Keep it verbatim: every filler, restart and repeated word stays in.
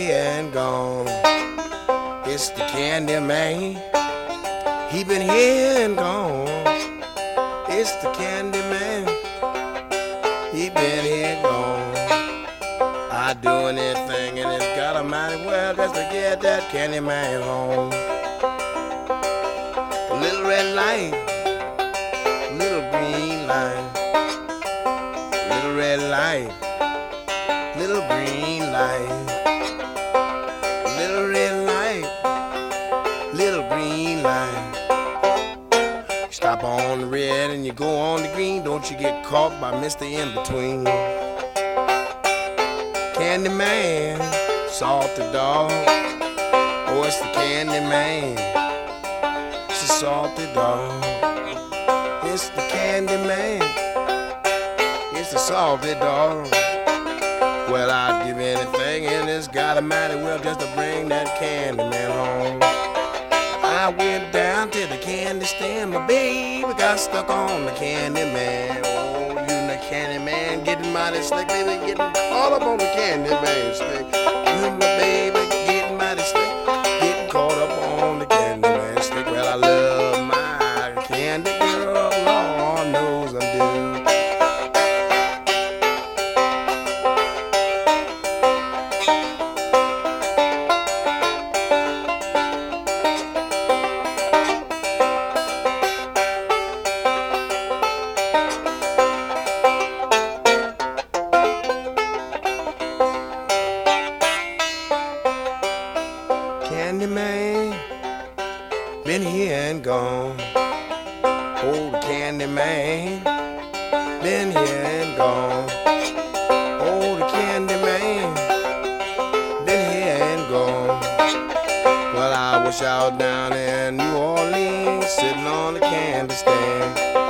here and gone. It's the Candy Man. He been here and gone. It's the Candy Man. He been here and gone. I do anything and it's got a mighty well just to get that Candy Man home. A little red light, little green light, little red light, little green light, little red light, little green light. Stop on the red and you go on the green. Don't you get caught by Mister In-Between. Candy Man, salty dog. Oh, it's the Candy Man. It's a salty dog. It's the Candy Man. It's a salty dog. Well, I'd give anything in this God Almighty well just to bring that Candy Man home. I went down to the candy stand. My baby got stuck on the Candy Man. Oh, you the Candy Man getting mighty slick, baby, getting caught up on the Candy Man stick. You my baby getting mighty slick, getting caught up on the Candy Man stick. Well, I love my candy girl, Lord knows I do. Candy Man, been here and gone. Oh, the Candy Man, been here and gone. Oh, the Candy Man, been here and gone. Well, I wish I was down in New Orleans, sitting on the candy stand.